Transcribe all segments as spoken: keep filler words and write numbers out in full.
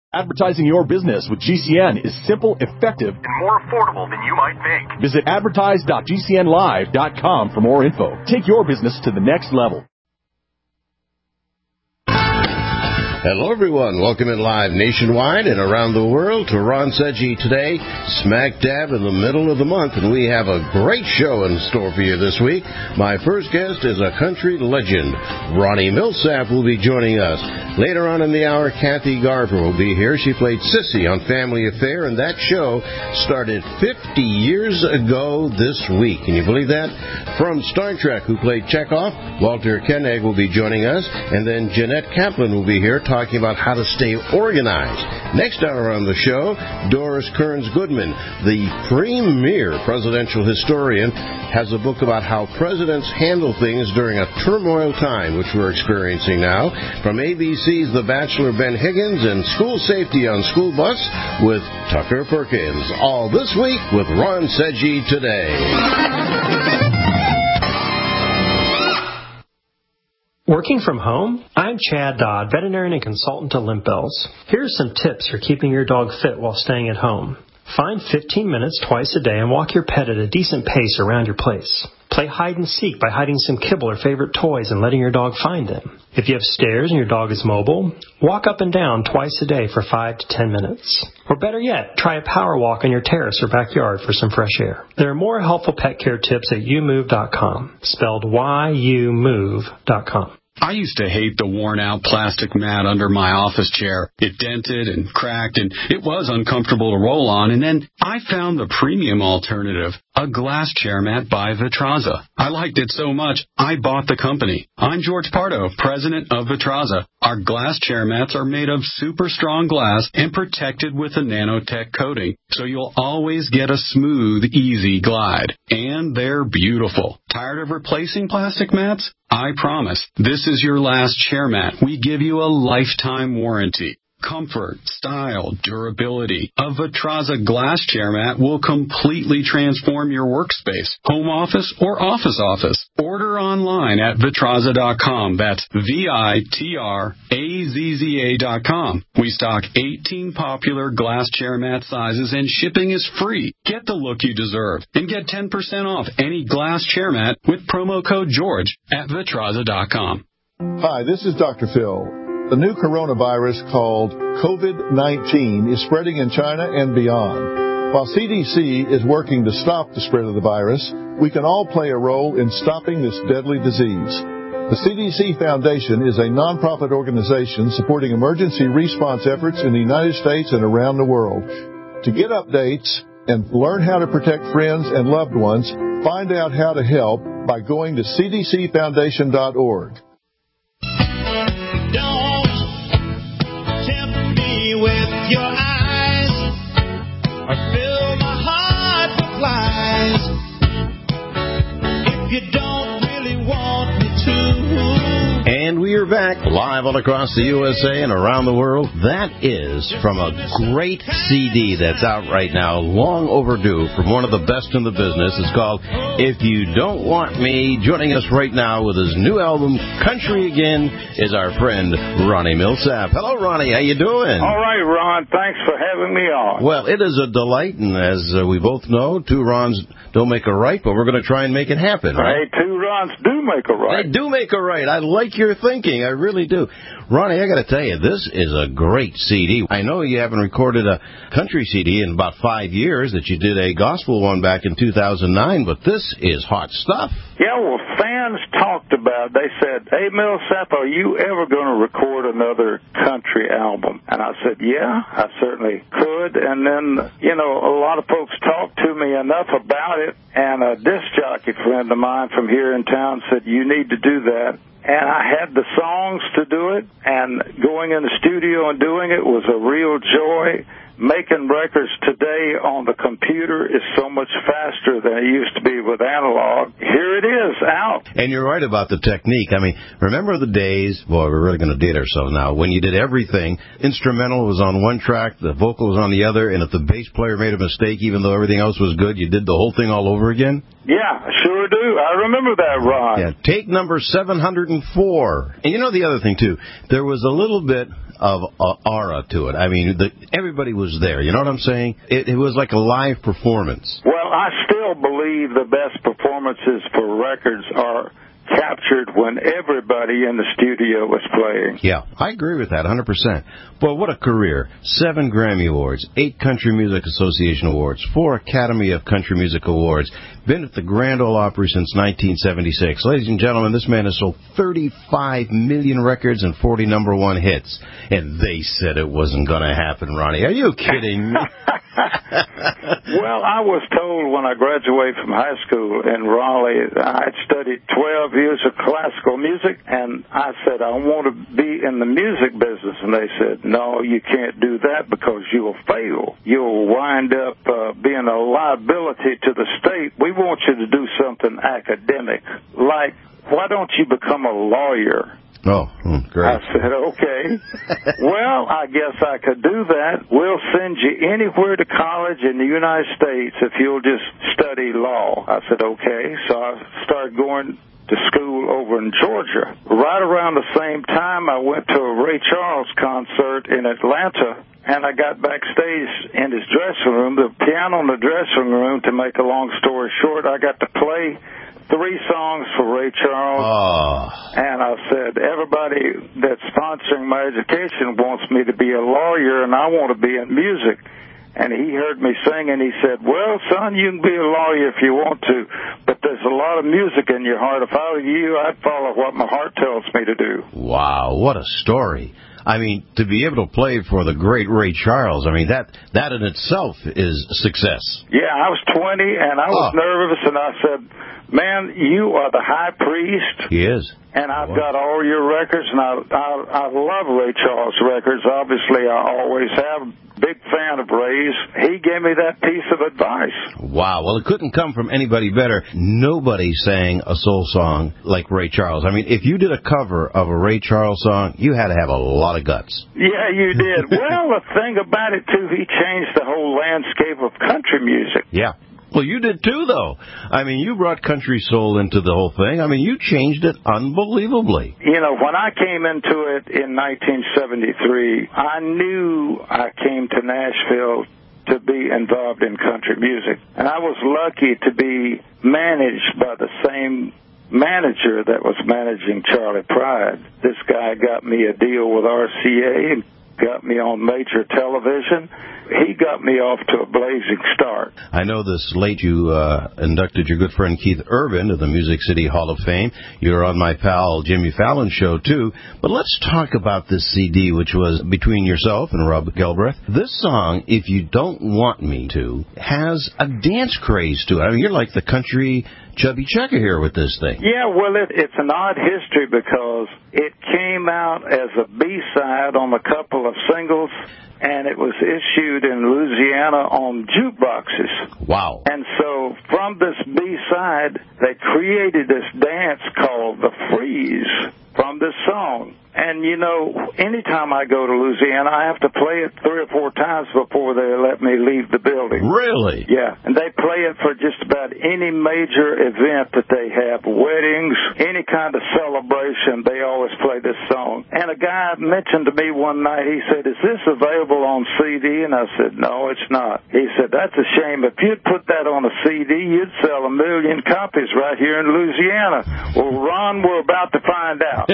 Advertising your business with G C N is simple, effective, and more affordable than you might think. Visit advertise dot g c n live dot com for more info. Take your business to the next level. Hello, everyone. Welcome in live nationwide and around the world to Ron Seggi Today, smack dab in the middle of the month, and we have a great show in store for you this week. My first guest is a country legend. Ronnie Milsap will be joining us. Later on in the hour, Kathy Garver will be here. She played Sissy on Family Affair, and that show started fifty years ago this week. Can you believe that? From Star Trek, who played Chekhov, Walter Koenig will be joining us, and then Jeanette Kaplan will be here talking about how to stay organized. Next hour on the show, Doris Kearns Goodman, the premier presidential historian, has a book about how presidents handle things during a turmoil time, which we're experiencing now. From A B C's The Bachelor, Ben Higgins, and School Safety on School Bus with Tucker Perkins. All this week with Ron Seggi Today. Working from home? I'm Chad Dodd, veterinarian and consultant to Limp Bells. Here are some tips for keeping your dog fit while staying at home. Find fifteen minutes twice a day and walk your pet at a decent pace around your place. Play hide and seek by hiding some kibble or favorite toys and letting your dog find them. If you have stairs and your dog is mobile, walk up and down twice a day for five to ten minutes. Or better yet, try a power walk on your terrace or backyard for some fresh air. There are more helpful pet care tips at you move dot com, spelled Y U move dot com. I used to hate the worn-out plastic mat under my office chair. It dented and cracked, and it was uncomfortable to roll on. And then I found the premium alternative, a glass chair mat by Vitraza. I liked it so much, I bought the company. I'm George Pardo, president of Vitraza. Our glass chair mats are made of super strong glass and protected with a nanotech coating, so you'll always get a smooth, easy glide. And they're beautiful. Tired of replacing plastic mats? I promise, this is your last chair mat. We give you a lifetime warranty. Comfort, style, durability. A Vitraza glass chair mat will completely transform your workspace, home office, or office office. Order online at vitraza dot com. That's V I T R A Z Z A dot com. We stock eighteen popular glass chair mat sizes, and shipping is free. Get the look you deserve and get ten percent off any glass chair mat with promo code George at vitraza dot com. Hi, this is Doctor Phil. The new coronavirus called COVID nineteen is spreading in China and beyond. While C D C is working to stop the spread of the virus, we can all play a role in stopping this deadly disease. The C D C Foundation is a nonprofit organization supporting emergency response efforts in the United States and around the world. To get updates and learn how to protect friends and loved ones, find out how to help by going to c d c foundation dot org. With your eyes, or fill my heart with lies. If you don't really want me to. And we are back live all across the U S A and around the world. That is from a great C D that's out right now, long overdue, from one of the best in the business. It's called If You Don't Want Me. Joining us right now with his new album, Country Again, is our friend Ronnie Milsap. Hello, Ronnie. How you doing? All right, Ron. Thanks for having me on. Well, it is a delight, and as uh, we both know, two Rons don't make a right, but we're going to try and make it happen, right? Hey, two Rons do make a right. They do make a right. I like your thinking. I really do. Ronnie, I got to tell you, this is a great C D. I know you haven't recorded a country C D in about five years, that you did a gospel one back in two thousand nine, but this is hot stuff. Yeah, well, fans talked about it. They said, hey, Milsap, are you ever going to record another country album? And I said, yeah, I certainly could. And then, you know, a lot of folks talked to me enough about it, and a disc jockey friend of mine from here in town said, you need to do that. And I had the songs to do it, and going in the studio and doing it was a real joy. making records today on the computer is so much faster than it used to be with analog. Here it is, out. And you're right about the technique. I mean, remember the days, boy, we're really going to date ourselves now, when you did everything, instrumental was on one track, the vocal was on the other, and if the bass player made a mistake, even though everything else was good, you did the whole thing all over again? Yeah, I sure do. I remember that, Ron. Yeah, take number seven hundred four. And you know the other thing, too, there was a little bit of uh, aura to it. I mean, the, everybody was there. You know what I'm saying? It, it was like a live performance. Well, I still believe the best performances for records are captured when everybody in the studio was playing. Yeah, I agree with that one hundred percent. Boy, what a career. Seven Grammy Awards, eight Country Music Association Awards, four Academy of Country Music Awards. Been at the Grand Ole Opry since nineteen seventy-six. Ladies and gentlemen, this man has sold thirty-five million records and forty number one hits. And they said it wasn't going to happen, Ronnie. Are you kidding me? Well, I was told when I graduated from high school in Raleigh, I'd studied twelve years of classical music, and I said, I want to be in the music business. And they said, no, you can't do that because you'll fail. You'll wind up uh, being a liability to the state. We want you to do something academic, like, why don't you become a lawyer? Oh, great. I said, okay. Well, I guess I could do that. We'll send you anywhere to college in the United States if you'll just study law. I said, okay. So I started going to school over in Georgia. Right around the same time, I went to a Ray Charles concert in Atlanta, and I got backstage in his dressing room, the piano in the dressing room. To make a long story short, I got to play three songs for Ray Charles, oh. and I said, everybody that's sponsoring my education wants me to be a lawyer, and I want to be in music. And he heard me sing, and he said, well, son, you can be a lawyer if you want to, but there's a lot of music in your heart. If I were you, I'd follow what my heart tells me to do. Wow, what a story. I mean, to be able to play for the great Ray Charles, I mean, that that in itself is success. Yeah, I was twenty, and I was oh. nervous, and I said, man, you are the high priest. He is. And I've got all your records, and I, I, I love Ray Charles records. Obviously, I always have. Big fan of Ray's. He gave me that piece of advice. Wow. Well, it couldn't come from anybody better. Nobody sang a soul song like Ray Charles. I mean, if you did a cover of a Ray Charles song, you had to have a lot of guts. Yeah, you did. Well, the thing about it, too, he changed the whole landscape of country music. Yeah. Well, you did too, though. I mean, you brought country soul into the whole thing. I mean, you changed it unbelievably. You know, when I came into it in nineteen seventy-three, I knew I came to Nashville to be involved in country music. And I was lucky to be managed by the same manager that was managing Charley Pride. This guy got me a deal with R C A and got me on major television. He got me off to a blazing start. I know this late you uh, inducted your good friend Keith Urban to the Music City Hall of Fame. You're on my pal Jimmy Fallon's show, too. But let's talk about this C D, which was between yourself and Rob Galbraith. This song, If You Don't Want Me To, has a dance craze to it. I mean, you're like the country Chubby Checker here with this thing. Yeah, well, it, it's an odd history because it came out as a B-side on a couple of singles, and it was issued in Louisiana on jukeboxes. Wow. And so from this B-side, they created this dance called the Freeze from this song. And, you know, anytime I go to Louisiana, I have to play it three or four times before they let me leave the building. Really? Yeah. And they play it for just about any major event that they have, weddings, any kind of celebration, they always play this song. And a guy mentioned to me one night, he said, is this available on C D? And I said, no, it's not. He said, that's a shame. If you'd put that on a C D, you'd sell a million copies right here in Louisiana. Well, Ron, we're about to find out.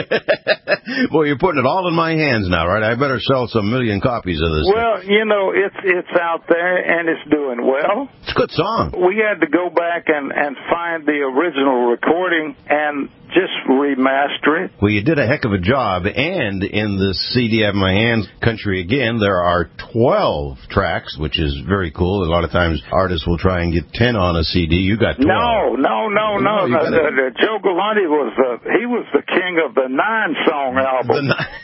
Well, you're putting it all in my hands now, right? I better sell some million copies of this. Well, thing. you know, it's it's out there, and it's doing well. It's a good song. We had to go back and, and find the original recording and just remaster it. Well, you did a heck of a job, and in this C D I have in my hands, Country Again, there are twelve tracks, which is very cool. A lot of times artists will try and get ten on a C D. You got twelve. No, no, no, no. no. Uh, uh, Joe Galante was the, he was the king of the nine-song album. The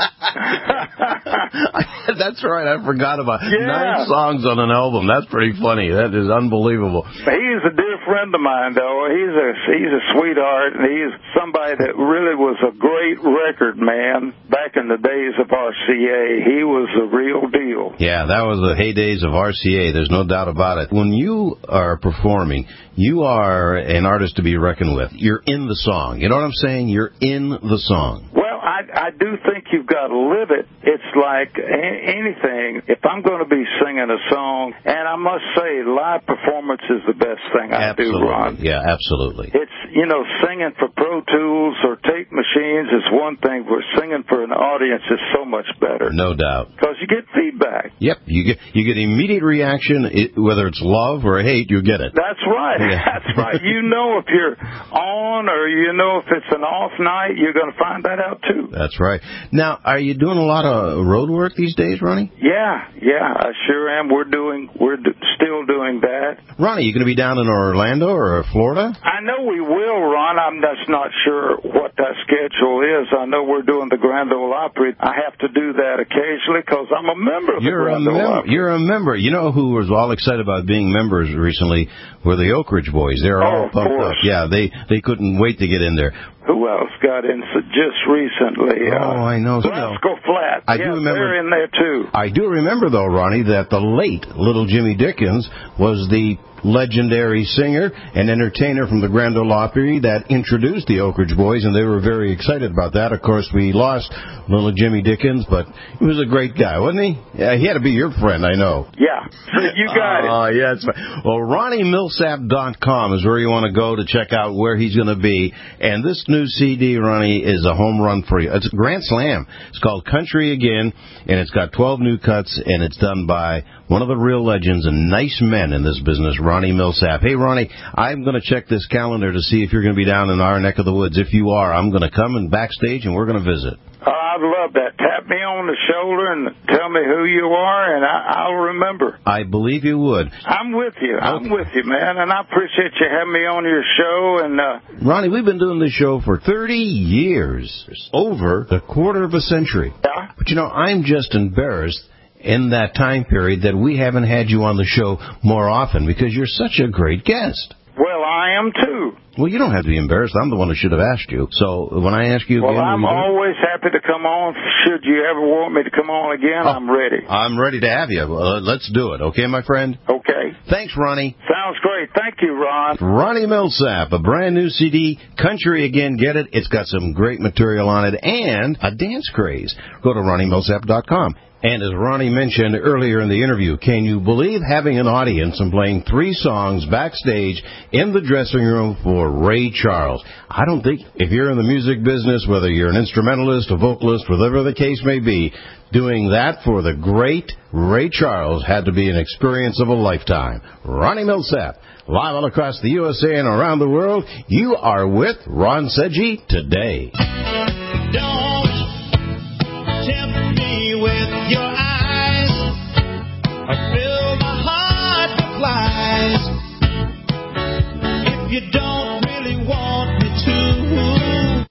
That's right. I forgot about Yeah. nine songs on an album. That's pretty funny. That is unbelievable. He's a dear friend of mine, though. He's a he's a sweetheart, and he's somebody that really was a great record man back in the days of R C A. He was the real deal. Yeah, that was the heydays of R C A. There's no doubt about it. When you are performing, you are an artist to be reckoned with. You're in the song. You know what I'm saying? You're in the song. Well, I, I do think you've got to live it. It's like a- anything. If I'm going to be singing a song, and I must say, live performance is the best thing I Absolutely. do, Ron. Yeah, absolutely. It's, you know, singing for Pro Tools or tape machines is one thing, but singing for an audience is so much better. No doubt. Because you get feedback. Yep, you get you get immediate reaction, it, whether it's love or hate, you get it. That's right. Yeah. That's right. You know if you're on or you know if it's an off night, you're going to find that out too. That's right. Now, are you doing a lot of road work these days, Ronnie? Yeah, yeah, I sure am. We're doing, we're d- still doing that. Ronnie, you going to be down in Orlando or Florida? I know we will, Ron. I'm just not sure what that schedule is. I know we're doing the Grand Ole Opry. I have to do that occasionally because I'm a member of the You're a Grand Ole mem- Opry. You're a member. You know who was all excited about being members recently were the Oak Ridge Boys. They're Oh, all of pumped course. up. Yeah, they they couldn't wait to get in there. Who else got in s- just recently? Oh, I know. Rascal Flatts. I yeah, do remember. they're in there too. I do remember, though, Ronnie, that the late little Jimmy Dickens was the legendary singer and entertainer from the Grand Ole Opry that introduced the Oak Ridge Boys, and they were very excited about that. Of course, we lost little Jimmy Dickens, but he was a great guy, wasn't he? Yeah, he had to be your friend, I know. Yeah, you got it. Oh, yeah, that's right. Well, Ronnie Millsap dot com is where you want to go to check out where he's going to be. And this new C D, Ronnie, is a home run for you. It's a grand slam. It's called Country Again, and it's got twelve new cuts, and it's done by one of the real legends and nice men in this business, Ronnie Millsap. Hey, Ronnie, I'm going to check this calendar to see if you're going to be down in our neck of the woods. If you are, I'm going to come and backstage, and we're going to visit. Oh, I'd love that. Tap me on the shoulder and tell me who you are, and I, I'll remember. I believe you would. I'm with you. I'm Okay. with you, man, and I appreciate you having me on your show. And uh, Ronnie, we've been doing this show for thirty years, over the quarter of a century. yeah, But, you know, I'm just embarrassed in that time period that we haven't had you on the show more often because you're such a great guest. well, I am too. Well, you don't have to be embarrassed. I'm the one who should have asked you. So when I ask you Well, again... I'm will you do it? always happy to come on. Should you ever want me to come on again, Oh. I'm ready. I'm ready to have you. Uh, let's do it. Okay, my friend? Okay. Thanks, Ronnie. Sounds great. Thank you, Ron. Ronnie Millsap, a brand new C D, Country Again, get it. It's got some great material on it and a dance craze. Go to Ronnie Millsap dot com. And as Ronnie mentioned earlier in the interview, can you believe having an audience and playing three songs backstage in the dressing room for Ray Charles? I don't think if you're in the music business, whether you're an instrumentalist, a vocalist, whatever the case may be, doing that for the great Ray Charles had to be an experience of a lifetime. Ronnie Millsap, live all across the U S A and around the world, you are with Ron Sedgy today. Don't tempt me with your eyes. I fill my heart with lies. If you don't really want me to.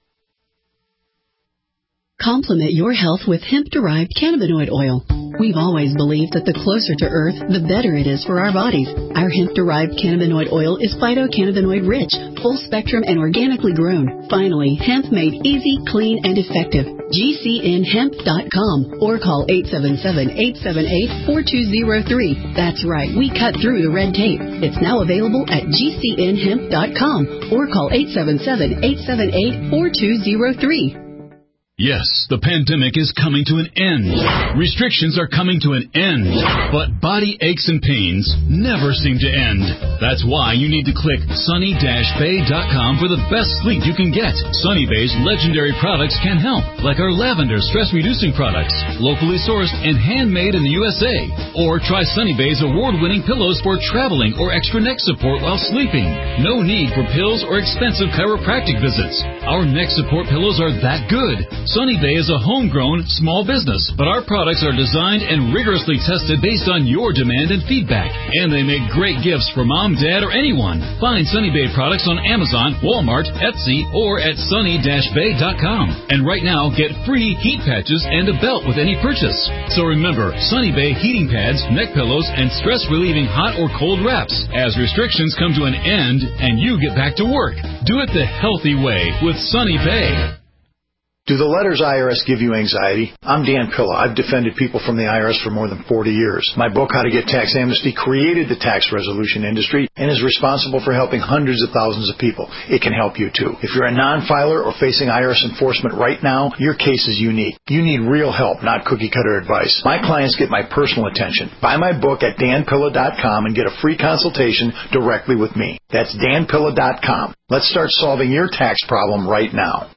Complement your health with hemp-derived cannabinoid oil. We've always believed that the closer to Earth, the better it is for our bodies. Our hemp-derived cannabinoid oil is phytocannabinoid rich, full spectrum, and organically grown. Finally, hemp made easy, clean, and effective. G C N hemp dot com or call eight seven seven, eight seven eight, four two zero three. That's right, we cut through the red tape. It's now available at G C N hemp dot com or call eight seven seven, eight seven eight, four two zero three. Yes, the pandemic is coming to an end. Restrictions are coming to an end. But body aches and pains never seem to end. That's why you need to click sunny dash bay dot com for the best sleep you can get. Sunny Bay's legendary products can help, like our lavender stress-reducing products, locally sourced and handmade in the U S A. Or try Sunny Bay's award-winning pillows for traveling or extra neck support while sleeping. No need for pills or expensive chiropractic visits. Our neck support pillows are that good. Sunny Bay is a homegrown small business, but our products are designed and rigorously tested based on your demand and feedback. And they make great gifts for mom, dad, or anyone. Find Sunny Bay products on Amazon, Walmart, Etsy, or at sunny dash bay dot com. And right now, get free heat patches and a belt with any purchase. So remember, Sunny Bay heating pads, neck pillows, and stress-relieving hot or cold wraps as restrictions come to an end and you get back to work. Do it the healthy way with Sunny Bay. Do the letters I R S give you anxiety? I'm Dan Pilla. I've defended people from the I R S for more than forty years. My book, How to Get Tax Amnesty, created the tax resolution industry and is responsible for helping hundreds of thousands of people. It can help you, too. If you're a non-filer or facing I R S enforcement right now, your case is unique. You need real help, not cookie-cutter advice. My clients get my personal attention. Buy my book at dan pilla dot com and get a free consultation directly with me. That's dan pilla dot com. Let's start solving your tax problem right now.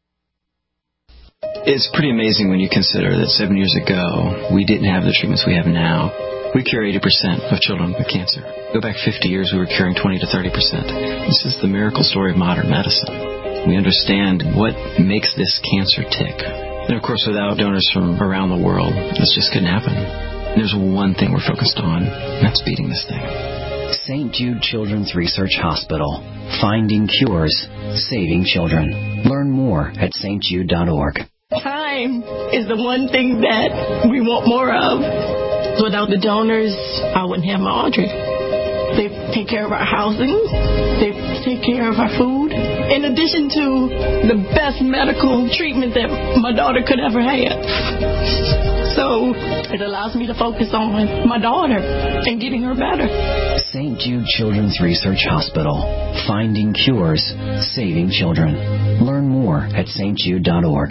It's pretty amazing when you consider that seven years ago, we didn't have the treatments we have now. We cure eighty percent of children with cancer. Go back fifty years, we were curing twenty to thirty percent. This is the miracle story of modern medicine. We understand what makes this cancer tick. And of course, without donors from around the world, this just couldn't happen. And there's one thing we're focused on, and that's beating this thing. Saint Jude Children's Research Hospital. Finding cures, saving children. Learn more at s t jude dot org. Time is the one thing that we want more of. Without the donors, I wouldn't have my Audrey. They take care of our housing. They take care of our food. In addition to the best medical treatment that my daughter could ever have. So it allows me to focus on my daughter and getting her better. Saint Jude Children's Research Hospital. Finding cures, saving children. Learn more at s t jude dot org.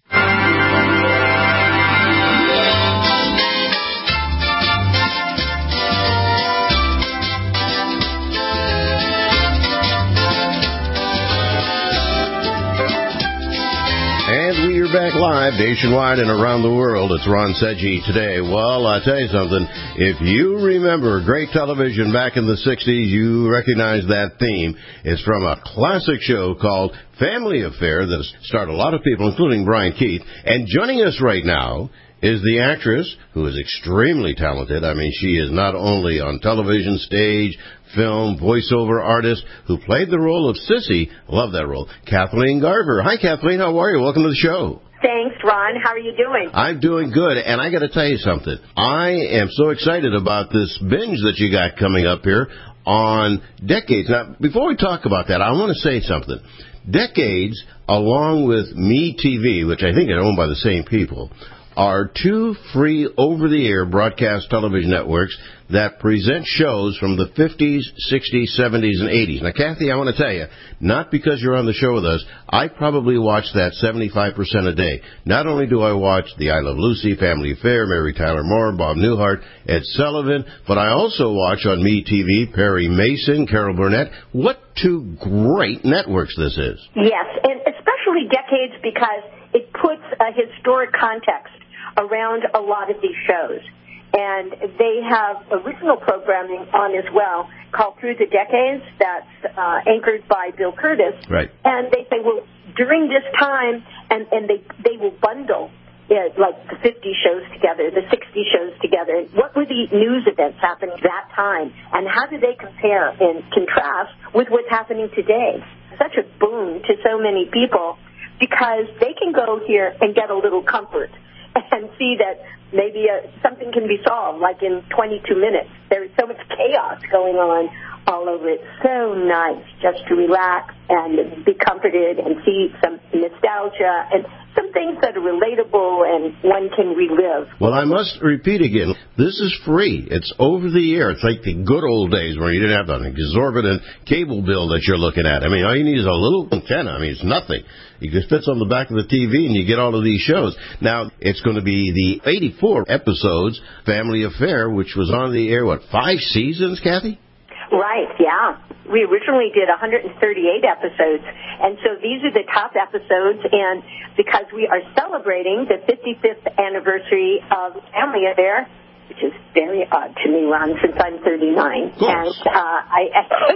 And we are back live nationwide and around the world. It's Ron Seggi today. Well, I'll tell you something. If you remember great television back in the sixties, you recognize that theme. It's from a classic show called Family Affair that has starred a lot of people, including Brian Keith. And joining us right now is the actress who is extremely talented. I mean, she is not only on television, stage, film, voiceover artist who played the role of Sissy. Love that role. Kathleen Garver. Hi, Kathleen. How are you? Welcome to the show. Thanks, Ron. How are you doing? I'm doing good, and I got to tell you something. I am so excited about this binge that you got coming up here on Decades. Now, before we talk about that, I want to say something. Decades, along with MeTV, which I think are owned by the same people, are two free over-the-air broadcast television networks that present shows from the fifties, sixties, seventies, and eighties. Now, Kathy, I want to tell you, not because you're on the show with us, I probably watch that seventy-five percent a day. Not only do I watch The I Love Lucy, Family Affair, Mary Tyler Moore, Bob Newhart, Ed Sullivan, but I also watch on MeTV Perry Mason, Carol Burnett. What two great networks this is. Yes, and especially Decades because it puts a historic context around a lot of these shows. And they have original programming on as well called Through the Decades that's uh, anchored by Bill Curtis. Right. And they say, well, during this time, and, and they, they will bundle it, like the fifty shows together, the sixty shows together. What were the news events happening that time? And how do they compare and contrast with what's happening today? Such a boon to so many people because they can go here and get a little comfort and see that maybe uh, something can be solved, like in twenty-two minutes. There is so much chaos going on all over it. So nice just to relax and be comforted and see some nostalgia and some things that are relatable and one can relive. Well, I must repeat again, this is free. It's over the air. It's like the good old days where you didn't have an exorbitant cable bill that you're looking at. I mean, all you need is a little antenna. I mean, it's nothing. It just fits on the back of the T V and you get all of these shows. Now, it's going to be the eighty-four episodes Family Affair, which was on the air, what, five seasons, Kathy? Right, yeah. We originally did one hundred thirty-eight episodes, and so these are the top episodes, and because we are celebrating the fifty-fifth anniversary of Family Affair, which is very odd to me, Ron, since I'm thirty-nine. And uh, I,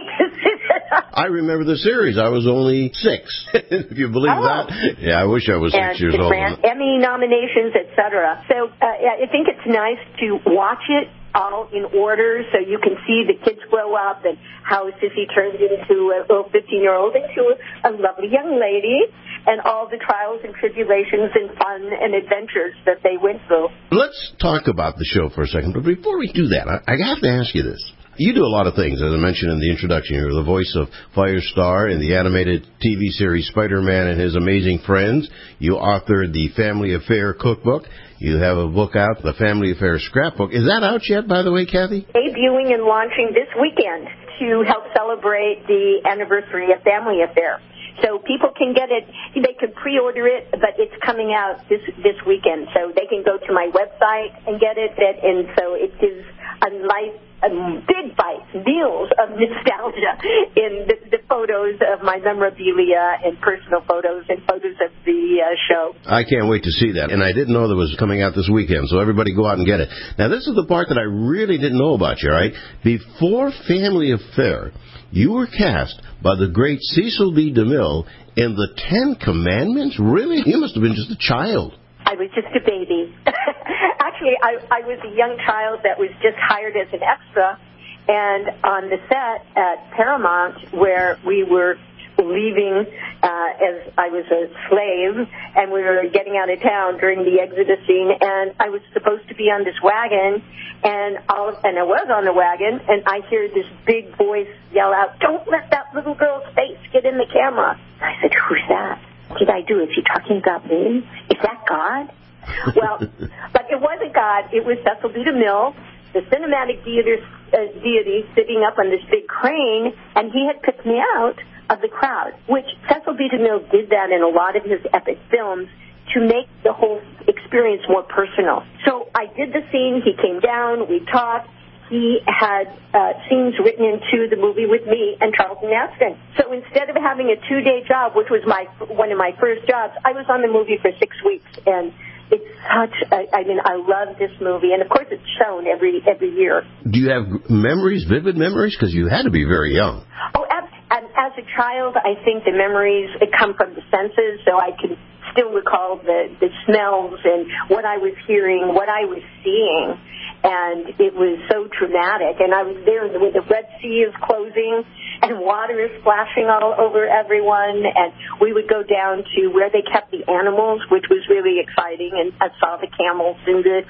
I I remember the series. I was only six, if you believe oh. that. Yeah, I wish I was and six years old. And Emmy nominations, et cetera. So uh, I think it's nice to watch it all in order so you can see the kids grow up and how Sissy turns into a little fifteen-year-old into a lovely young lady and all the trials and tribulations and fun and adventures that they went through. Let's talk about the show for a second. But before we do that, I, I have to ask you this. You do a lot of things, as I mentioned in the introduction. You're the voice of Firestar in the animated T V series Spider-Man and His Amazing Friends. You authored the Family Affair Cookbook. You have a book out, the Family Affair Scrapbook. Is that out yet, by the way, Kathy? Debuting and launching this weekend to help celebrate the anniversary of Family Affair. So people can get it, they can pre-order it, but it's coming out this this weekend. So they can go to my website and get it, and so it gives a life, a big bite, meals of nostalgia in the, the photos of my memorabilia and personal photos and photos of the uh, show. I can't wait to see that. And I didn't know that was coming out this weekend, so everybody go out and get it. Now, this is the part that I really didn't know about you, right? Before Family Affair, you were cast by the great Cecil B. DeMille in the Ten Commandments? Really? You must have been just a child. I was just a baby. Actually, I, I was a young child that was just hired as an extra, and on the set at Paramount, where we were leaving uh, as I was a slave, and we were getting out of town during the Exodus scene, and I was supposed to be on this wagon, and all of, and I was on the wagon, and I hear this big voice yell out, "Don't let that little girl's face get in the camera." And I said, "Who's that? What did I do? Is he talking about me? Is that God?" Well, but it wasn't God. It was Cecil B. DeMille, the cinematic deity, uh, deity sitting up on this big crane, and he had picked me out of the crowd, which Cecil B. DeMille did that in a lot of his epic films to make the whole experience more personal. So I did the scene. He came down. We talked. He had uh, scenes written into the movie with me and Charlton Heston. So instead of having a two-day job, which was my one of my first jobs, I was on the movie for six weeks. And it's such a, I mean, I love this movie. And, of course, it's shown every every year. Do you have memories, vivid memories? Because you had to be very young. Oh, as, as a child, I think the memories come from the senses, so I can still recall the, the smells and what I was hearing, what I was seeing. And it was so dramatic. And I was there when the Red Sea is closing and water is splashing all over everyone. And we would go down to where they kept the animals, which was really exciting. And I saw the camels and the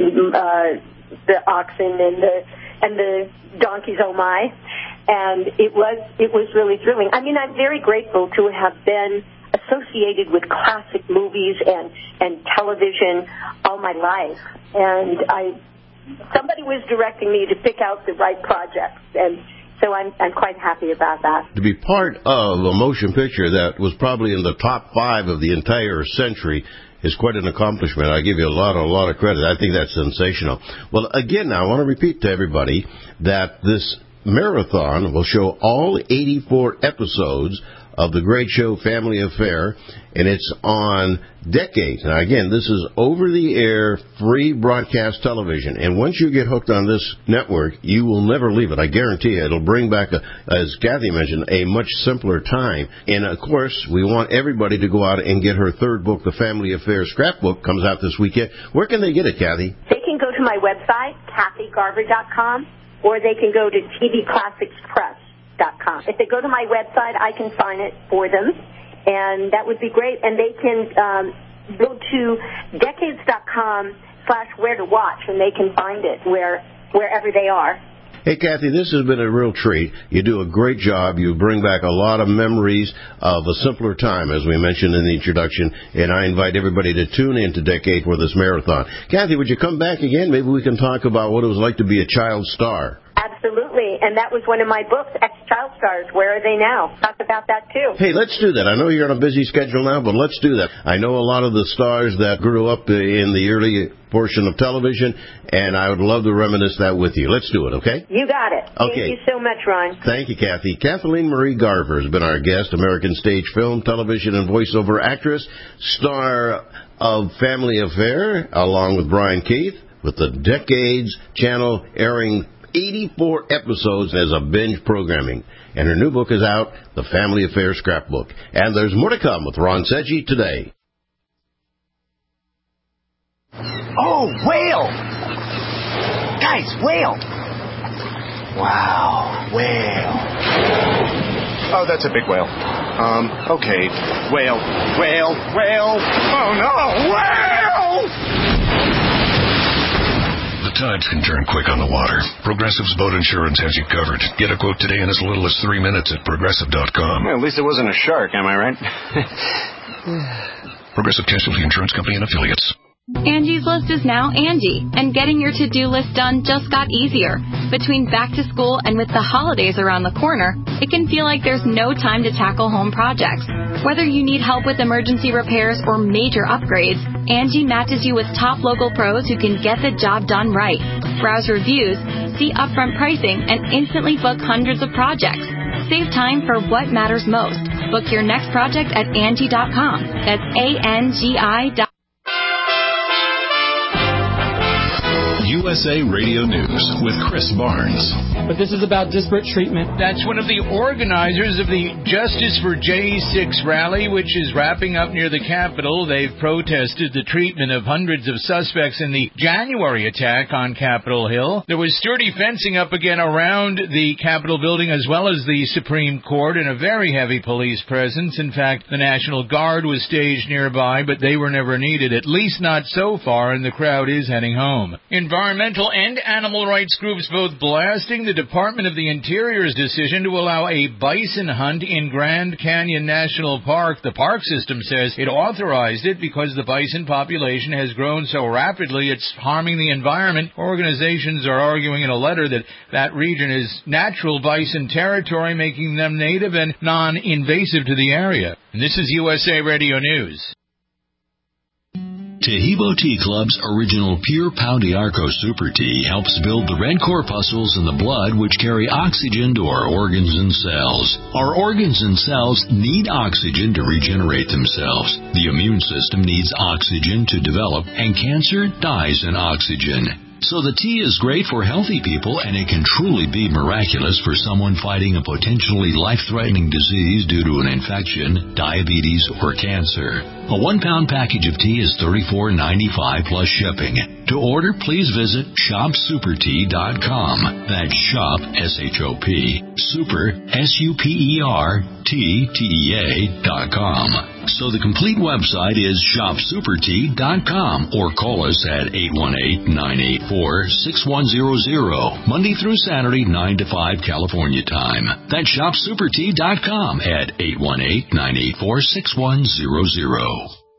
uh, the oxen and the and the donkeys. Oh my! And it was it was really thrilling. I mean, I'm very grateful to have been associated with classic movies and and television all my life. And I. Somebody was directing me to pick out the right projects, and so I'm I'm quite happy about that. To be part of a motion picture that was probably in the top five of the entire century is quite an accomplishment. I give you a lot, a lot of credit. I think that's sensational. Well, again, now I want to repeat to everybody that this marathon will show all eighty-four episodes of the great show Family Affair, and it's on Decades. Now, again, this is over-the-air, free broadcast television, and once you get hooked on this network, you will never leave it. I guarantee you. It'll bring back, a, as Kathy mentioned, a much simpler time. And, of course, we want everybody to go out and get her third book, The Family Affair Scrapbook, comes out this weekend. Where can they get it, Kathy? They can go to my website, Kathy Garver dot com, or they can go to T V Classics Press. If they go to my website, I can sign it for them, and that would be great. And they can um, go to decades dot com slash where to watch, and they can find it where wherever they are. Hey, Kathy, this has been a real treat. You do a great job. You bring back a lot of memories of a simpler time, as we mentioned in the introduction, and I invite everybody to tune in to Decade for this marathon. Kathy, would you come back again? Maybe we can talk about what it was like to be a child star. Absolutely, and that was one of my books, Ex-Child Stars. Where are they now? Talk about that, too. Hey, let's do that. I know you're on a busy schedule now, but let's do that. I know a lot of the stars that grew up in the early portion of television, and I would love to reminisce that with you. Let's do it, okay? You got it. Okay. Thank you so much, Ron. Thank you, Kathy. Kathleen Marie Garver has been our guest, American stage, film, television, and voiceover actress, star of Family Affair, along with Brian Keith, with the Decades channel airing eighty-four episodes as a binge programming. And her new book is out, The Family Affairs Scrapbook. And there's more to come with Ron Seggi today. Oh, whale! Guys, whale! Wow, whale. Oh, that's a big whale. Um, okay. Whale, whale, whale. Oh, no, whale! The tides can turn quick on the water. Progressive's boat insurance has you covered. Get a quote today in as little as three minutes at Progressive dot com. Well, at least it wasn't a shark, am I right? Progressive Casualty Insurance Company and Affiliates. Angie's List is now Angie, and getting your to-do list done just got easier. Between back to school and with the holidays around the corner, it can feel like there's no time to tackle home projects. Whether you need help with emergency repairs or major upgrades, Angie matches you with top local pros who can get the job done right. Browse reviews, see upfront pricing, and instantly book hundreds of projects. Save time for what matters most. Book your next project at Angie dot com. That's A N G I dot com. U S A Radio News with Chris Barnes. But this is about disparate treatment. That's one of the organizers of the Justice for J six rally, which is wrapping up near the Capitol. They've protested the treatment of hundreds of suspects in the January attack on Capitol Hill. There was sturdy fencing up again around the Capitol building as well as the Supreme Court, and a very heavy police presence. In fact, the National Guard was staged nearby, but they were never needed, at least not so far, and the crowd is heading home. Environmental and animal rights groups both blasting the Department of the Interior's decision to allow a bison hunt in Grand Canyon National Park. The park system says it authorized it because the bison population has grown so rapidly it's harming the environment. Organizations are arguing in a letter that that region is natural bison territory, making them native and non-invasive to the area. And this is U S A Radio News. Tahibo Tea Club's original Pure Pau d'Arco Super Tea helps build the red corpuscles in the blood which carry oxygen to our organs and cells. Our organs and cells need oxygen to regenerate themselves. The immune system needs oxygen to develop, and cancer dies in oxygen. So the tea is great for healthy people, and it can truly be miraculous for someone fighting a potentially life-threatening disease due to an infection, diabetes, or cancer. A one-pound package of tea is thirty-four ninety-five plus shipping. To order, please visit shop super tea dot com. That's shop, S H O P, super, S U P E R, T, T E A, dot com. So the complete website is shop super tea dot com, or call us at eight one eight, nine eight four, six one zero zero, Monday through Saturday, nine to five California time. That's shop super tea dot com at eight one eight, nine eight four, six one zero zero.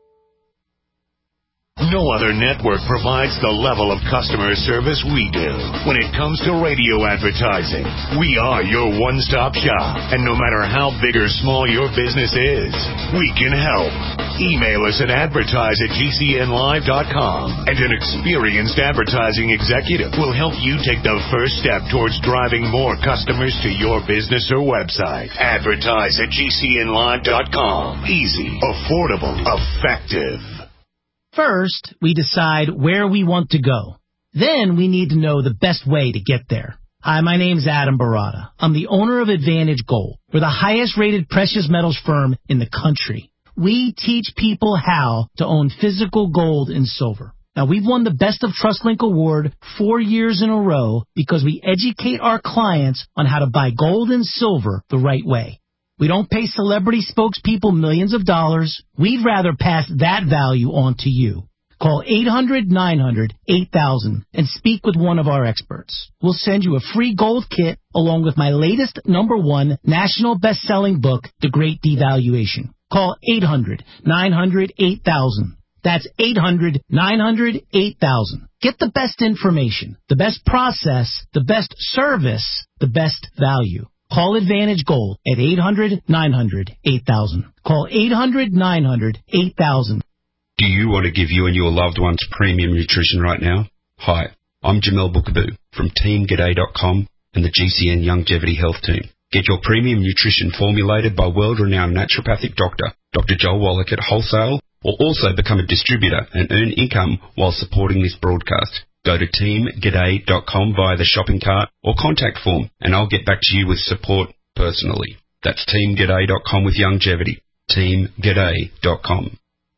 No other network provides the level of customer service we do. When it comes to radio advertising, we are your one-stop shop. And no matter how big or small your business is, we can help. Email us at advertise at G C N live dot com, and an experienced advertising executive will help you take the first step towards driving more customers to your business or website. Advertise at G C N live dot com. Easy, affordable, effective. First, we decide where we want to go. Then we need to know the best way to get there. Hi, my name's Adam Barada. I'm the owner of Advantage Gold. We're the highest rated precious metals firm in the country. We teach people how to own physical gold and silver. Now, we've won the Best of TrustLink Award four years in a row because we educate our clients on how to buy gold and silver the right way. We don't pay celebrity spokespeople millions of dollars. We'd rather pass that value on to you. Call eight hundred, nine hundred, eight thousand and speak with one of our experts. We'll send you a free gold kit along with my latest number one national best-selling book, The Great Devaluation. Call eight hundred, nine hundred, eight thousand. That's eight hundred, nine hundred, eight thousand. Get the best information, the best process, the best service, the best value. Call Advantage Gold at eight hundred, nine hundred, eight thousand. Call eight hundred, nine hundred, eight thousand. Do you want to give you and your loved ones premium nutrition right now? Hi, I'm Jamel Bookaboo from team g'day dot com and the G C N Longevity Health Team. Get your premium nutrition formulated by world-renowned naturopathic doctor, Doctor Joel Wallach at wholesale, or also become a distributor and earn income while supporting this broadcast. Go to team g'day dot com via the shopping cart or contact form, and I'll get back to you with support personally. That's team g'day dot com with Youngevity. team g'day dot com.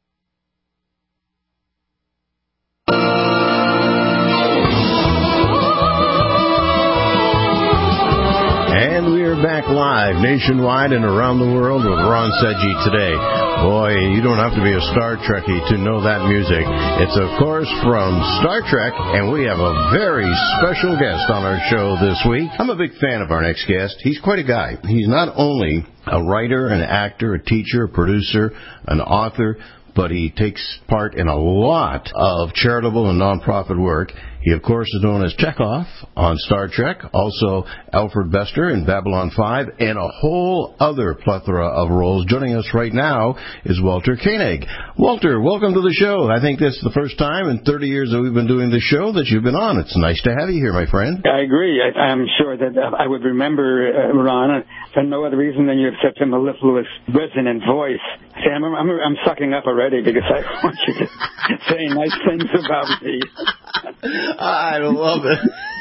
And we are back live nationwide and around the world with Ron Seggi today. Boy, you don't have to be a Star Trekkie to know that music. It's, of course, from Star Trek, and we have a very special guest on our show this week. I'm a big fan of our next guest. He's quite a guy. He's not only a writer, an actor, a teacher, a producer, an author, but he takes part in a lot of charitable and nonprofit work. He, of course, is known as Chekhov on Star Trek, also Alfred Bester in Babylon five, and a whole other plethora of roles. Joining us right now is Walter Koenig. Walter, welcome to the show. I think this is the first time in thirty years that we've been doing this show that you've been on. It's nice to have you here, my friend. I agree. I, I'm sure that uh, I would remember, uh, Ron, for no other reason than you have such a mellifluous, resonant voice. See, I'm, I'm, I'm sucking up already because I want you to say nice things about me. I love it.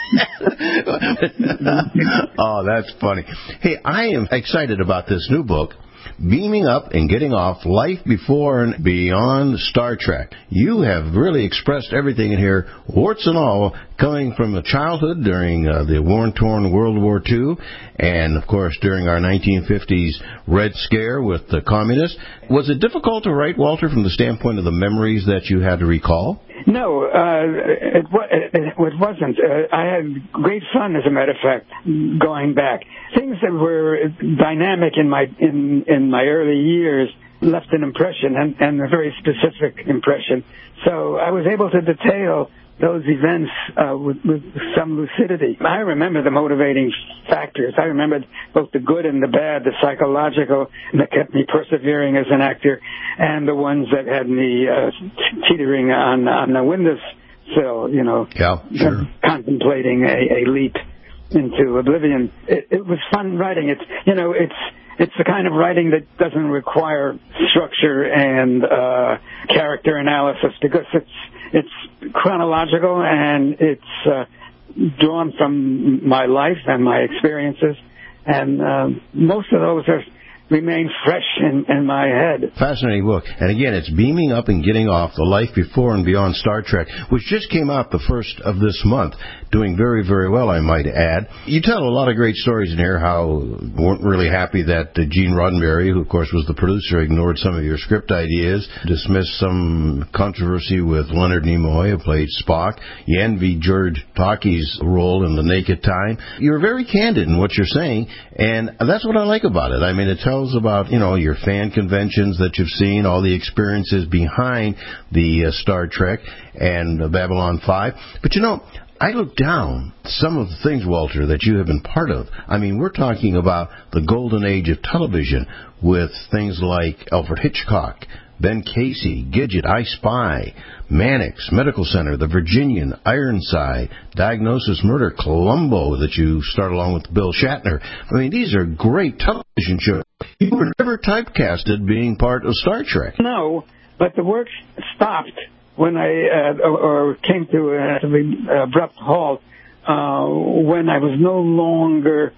Oh, that's funny. Hey, I am excited about this new book, Beaming Up and Getting Off, Life Before and Beyond Star Trek. You have really expressed everything in here, warts and all, coming from a childhood during uh, the war-torn World War Two, and, of course, during our nineteen fifties Red Scare with the communists. Was it difficult to write, Walter, from the standpoint of the memories that you had to recall? No, uh, it, it, it wasn't. Uh, I had great fun, as a matter of fact, going back. Things that were dynamic in my in, in my early years left an impression, and, and a very specific impression. So I was able to detail those events uh, with, with some lucidity. I remember the motivating factors. I remembered both the good and the bad, the psychological that kept me persevering as an actor, and the ones that had me uh, teetering on, on the windowsill, you know, yeah, sure. contemplating a, a leap into oblivion. It, it was fun writing. It's, you know, it's it's the kind of writing that doesn't require structure and uh, character analysis, because it's it's chronological and it's uh, drawn from my life and my experiences, and uh, most of those are remain fresh in, in my head. Fascinating book. And again, it's Beaming Up and Getting Off, The Life Before and Beyond Star Trek, which just came out the first of this month. Doing very, very well, I might add. You tell a lot of great stories in here, how you weren't really happy that uh, Gene Roddenberry, who of course was the producer, ignored some of your script ideas, dismissed some controversy with Leonard Nimoy, who played Spock. You envied George Takei's role in The Naked Time. You're very candid in what you're saying, and that's what I like about it. I mean, it tells about, you know, your fan conventions that you've seen, all the experiences behind the uh, Star Trek and uh, Babylon five. But, you know, I look down some of the things, Walter, that you have been part of. I mean, we're talking about the golden age of television with things like Alfred Hitchcock, Ben Casey, Gidget, I Spy, Mannix, Medical Center, The Virginian, Ironside, Diagnosis Murder, Columbo, that you started along with Bill Shatner. I mean, these are great television shows. You were never typecasted being part of Star Trek. No, but the work stopped when I, uh, or came to an abrupt halt, uh, when I was no longer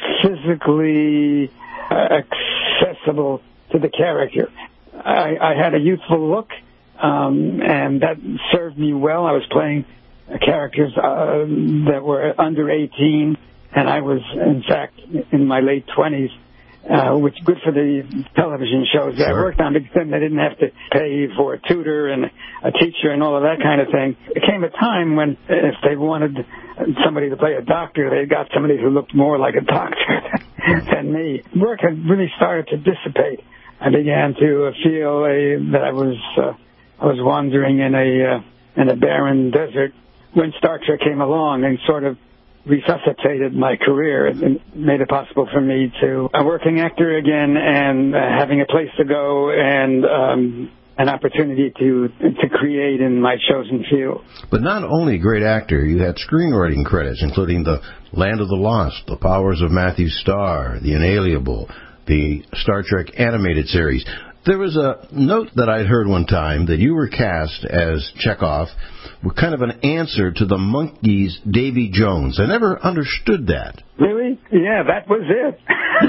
physically accessible to the character. I, I had a youthful look, um, and that served me well. I was playing characters uh, that were under eighteen, and I was, in fact, in my late twenties. Uh, which is good for the television shows that sure. I worked on, because then they didn't have to pay for a tutor and a teacher and all of that kind of thing. It came a time when, if they wanted somebody to play a doctor, they got somebody who looked more like a doctor than me. Work had really started to dissipate. I began to feel a, that I was uh, I was wandering in a uh, in a barren desert when Star Trek came along and sort of resuscitated my career and made it possible for me to a working actor again, and uh, having a place to go, and um, an opportunity to to create in my chosen field. But not only a great actor, you had screenwriting credits, including The Land of the Lost, The Powers of Matthew Starr, The Inalienable, the Star Trek animated series. There was a note that I'd heard one time that you were cast as Chekhov, were kind of an answer to the Monkees' Davy Jones. I never understood that. Really? Yeah, that was it.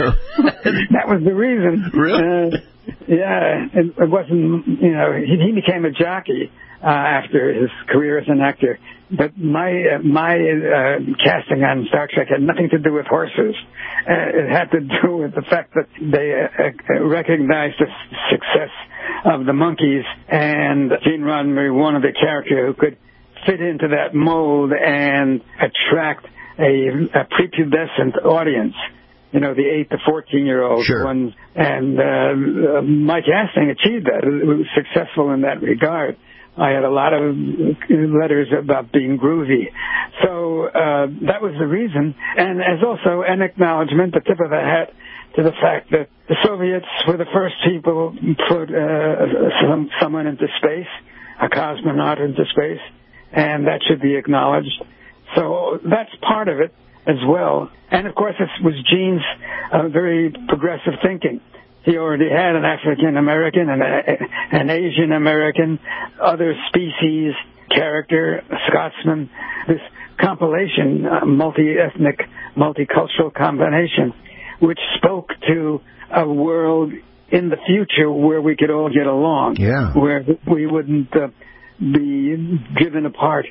That was the reason. Really? Uh, yeah, it, it wasn't, you know, he, he became a jockey uh, after his career as an actor. But my uh, my uh, casting on Star Trek had nothing to do with horses. Uh, it had to do with the fact that they uh, recognized the success of the Monkees, and Gene Roddenberry wanted a character who could fit into that mold and attract a, a prepubescent audience. You know, the eight to fourteen-year-old sure. ones. And uh, my casting achieved that. It was successful in that regard. I had a lot of letters about being groovy. So uh, that was the reason. And as also an acknowledgement, the tip of the hat, to the fact that the Soviets were the first people who put uh, some, someone into space, a cosmonaut into space, and that should be acknowledged. So that's part of it as well. And, of course, it was Gene's uh, very progressive thinking. He already had an African-American and a, an Asian-American, other species character, a Scotsman, this compilation, uh, multi-ethnic, multicultural combination, which spoke to a world in the future where we could all get along, yeah. where we wouldn't uh, be driven apart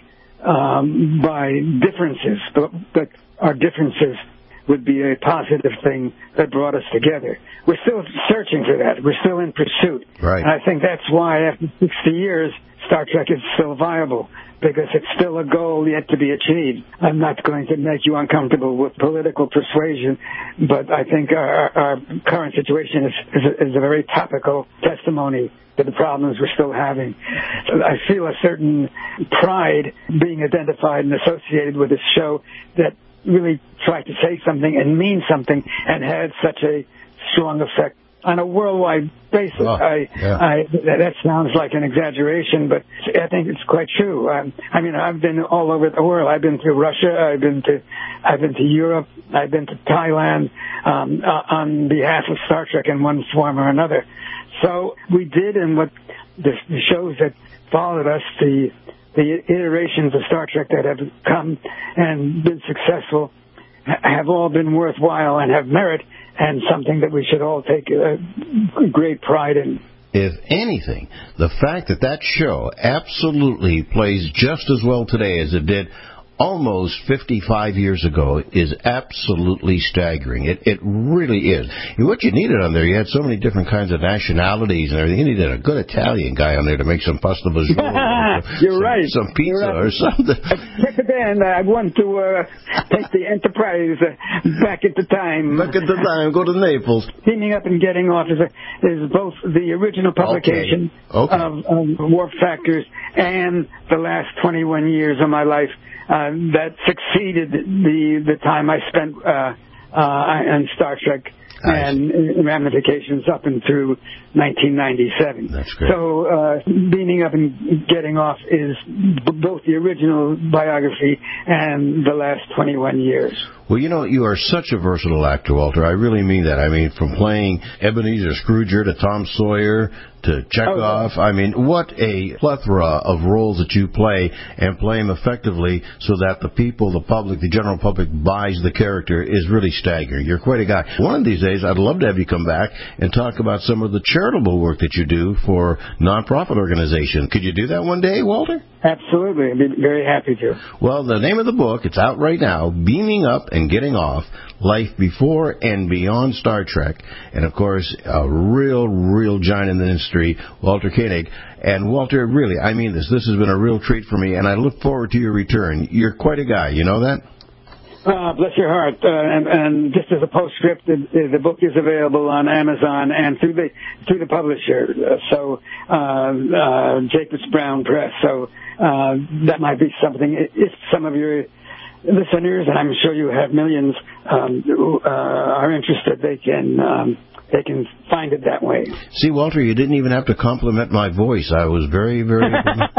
um, by differences, but, but our differences would be a positive thing that brought us together. We're still searching for that. We're still in pursuit. Right. And I think that's why after sixty years, Star Trek is still viable, because it's still a goal yet to be achieved. I'm not going to make you uncomfortable with political persuasion, but I think our, our current situation is, is, a, is a very topical testimony to the problems we're still having. So I feel a certain pride being identified and associated with this show that really tried to say something and mean something and had such a strong effect on a worldwide basis. Oh, I, yeah. I, that sounds like an exaggeration, but I think it's quite true. Um, I mean, I've been all over the world. I've been to Russia. I've been to, I've been to Europe. I've been to Thailand um, uh, on behalf of Star Trek in one form or another. So we did, and what the, the shows that followed us, the the iterations of Star Trek that have come and been successful, have all been worthwhile and have merit, and something that we should all take uh, great pride in. If anything, the fact that that show absolutely plays just as well today as it did almost fifty-five years ago is absolutely staggering. It it really is. And what you needed on there, you had so many different kinds of nationalities and everything. You needed a good Italian guy on there to make some pasta vongole. You're some, right. Some pizza right. or something. Then I want to uh, take the Enterprise uh, back into time. Back into time. Go to Naples. Teaming Up and Getting Off is, a, is both the original publication okay. Okay. Of, of Warp Factors and the last twenty-one years of my life uh, that succeeded the the time I spent uh, uh, on Star Trek and ramifications up and through nineteen ninety-seven. That's great. So uh, Beaming Up and Getting Off is b- both the original biography and the last twenty-one years. Well, you know, you are such a versatile actor, Walter. I really mean that. I mean, from playing Ebenezer Scrooger to Tom Sawyer to Chekhov. Oh, yeah. I mean, what a plethora of roles that you play, and play them effectively so that the people, the public, the general public buys the character is really staggering. You're quite a guy. One of these days, I'd love to have you come back and talk about some of the charitable work that you do for nonprofit organizations. Could you do that one day, Walter? Absolutely. I'd be very happy to. Well, the name of the book, it's out right now, Beaming Up and Getting Off, Life Before and Beyond Star Trek. And, of course, a real, real giant in the industry, Walter Koenig. And, Walter, really, I mean this. This has been a real treat for me, and I look forward to your return. You're quite a guy. You know that? Uh, bless your heart. Uh, and, and just as a postscript, the, the book is available on Amazon and through the through the publisher. Uh, so uh, uh, Jacobs Brown Press. So uh, that might be something. If some of your listeners, and I'm sure you have millions, um, who, uh, are interested, they can. Um, They can find it that way. See, Walter, you didn't even have to compliment my voice. I was very, very...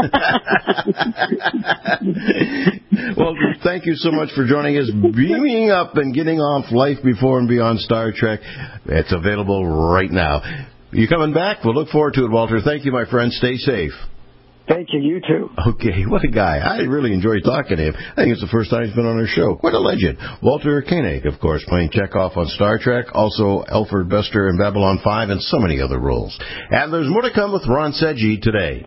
Well, thank you so much for joining us. Beaming Up and Getting Off, Life Before and Beyond Star Trek. It's available right now. You coming back? We'll look forward to it, Walter. Thank you, my friend. Stay safe. Thank you. You too. Okay, what a guy. I really enjoyed talking to him. I think it's the first time he's been on our show. What a legend. Walter Koenig, of course, playing Chekhov on Star Trek, also Alfred Bester in Babylon five, and so many other roles. And there's more to come with Ron Seggi today.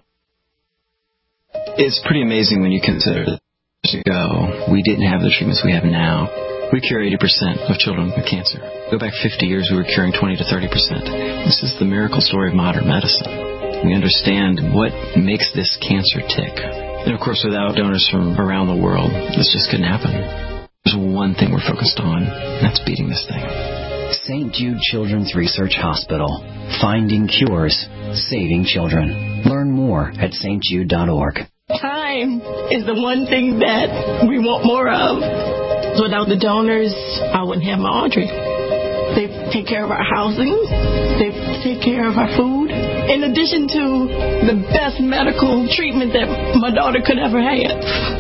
It's pretty amazing when you consider that years ago, we didn't have the treatments we have now. We cure eighty percent of children with cancer. Go back fifty years, we were curing twenty to thirty percent. This is the miracle story of modern medicine. We understand what makes this cancer tick. And, of course, without donors from around the world, this just couldn't happen. There's one thing we're focused on, and that's beating this thing. Saint Jude Children's Research Hospital. Finding cures, saving children. Learn more at s t jude dot org. Time is the one thing that we want more of. Without the donors, I wouldn't have my Audrey. They take care of our housing. They take care of our food. In addition to the best medical treatment that my daughter could ever have.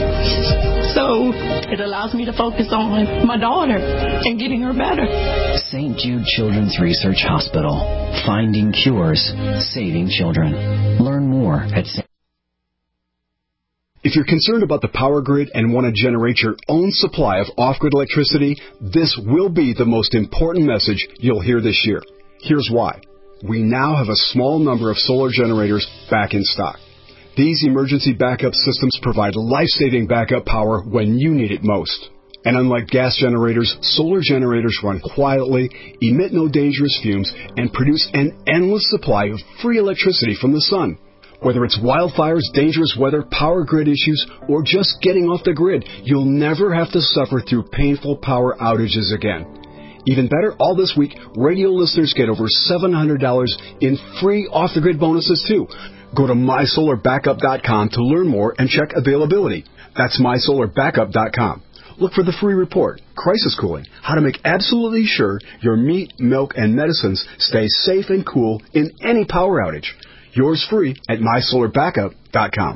So it allows me to focus on my daughter and getting her better. Saint Jude Children's Research Hospital. Finding cures, saving children. Learn more at Saint If you're concerned about the power grid and want to generate your own supply of off-grid electricity, this will be the most important message you'll hear this year. Here's why. We now have a small number of solar generators back in stock. These emergency backup systems provide life-saving backup power when you need it most. And unlike gas generators, solar generators run quietly, emit no dangerous fumes, and produce an endless supply of free electricity from the sun. Whether it's wildfires, dangerous weather, power grid issues, or just getting off the grid, you'll never have to suffer through painful power outages again. Even better, all this week, radio listeners get over seven hundred dollars in free off-the-grid bonuses, too. Go to my solar backup dot com to learn more and check availability. That's my solar backup dot com. Look for the free report, Crisis Cooling, how to make absolutely sure your meat, milk, and medicines stay safe and cool in any power outage. Yours free at my solar backup dot com.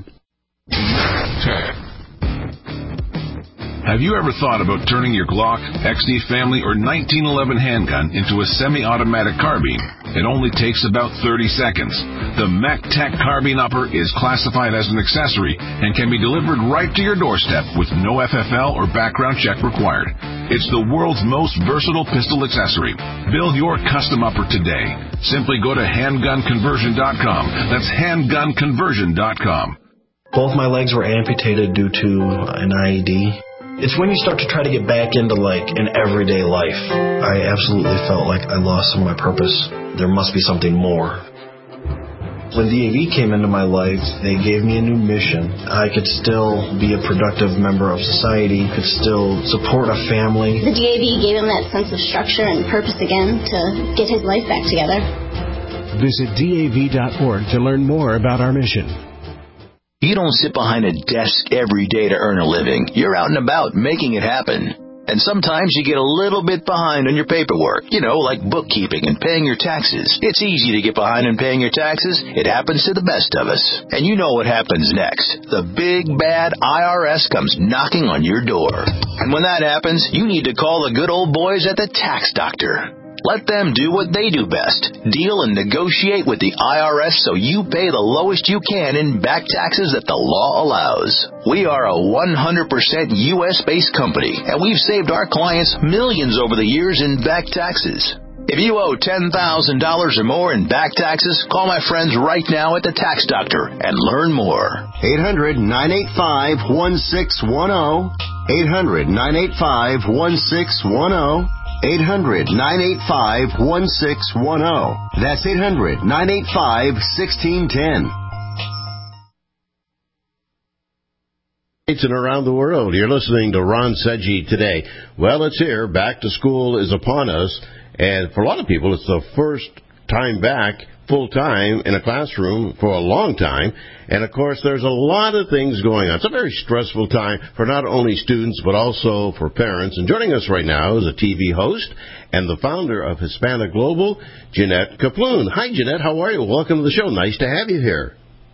Have you ever thought about turning your Glock, X D Family, or nineteen eleven handgun into a semi-automatic carbine? It only takes about thirty seconds. The MacTac Carbine Upper is classified as an accessory and can be delivered right to your doorstep with no F F L or background check required. It's the world's most versatile pistol accessory. Build your custom upper today. Simply go to handgun conversion dot com. That's handgun conversion dot com. Both my legs were amputated due to an I E D. It's when you start to try to get back into, like, an everyday life. I absolutely felt like I lost some of my purpose. There must be something more. When D A V came into my life, they gave me a new mission. I could still be a productive member of society, could still support a family. The D A V gave him that sense of structure and purpose again to get his life back together. Visit D A V dot org to learn more about our mission. You don't sit behind a desk every day to earn a living. You're out and about making it happen. And sometimes you get a little bit behind on your paperwork, you know, like bookkeeping and paying your taxes. It's easy to get behind in paying your taxes. It happens to the best of us. And you know what happens next. The big, bad I R S comes knocking on your door. And when that happens, you need to call the good old boys at the Tax Doctor. Let them do what they do best. Deal and negotiate with the I R S so you pay the lowest you can in back taxes that the law allows. We are a one hundred percent U S-based company, and we've saved our clients millions over the years in back taxes. If you owe ten thousand dollars or more in back taxes, call my friends right now at the Tax Doctor and learn more. eight hundred, nine eight five, one six one zero. eight hundred, nine eight five, one six one zero. eight hundred, nine eight five, one six one zero. That's eight hundred, nine eight five, one six one zero. It's and around the world. You're listening to Ron Seggi today. Well, it's here. Back to school is upon us. And for a lot of people, it's the first time back full-time in a classroom for a long time. And, of course, there's a lot of things going on. It's a very stressful time for not only students but also for parents. And joining us right now is a T V host and the founder of Hispanic Global, Jeanette Kaploon. Hi, Jeanette. How are you? Welcome to the show. Nice to have you here.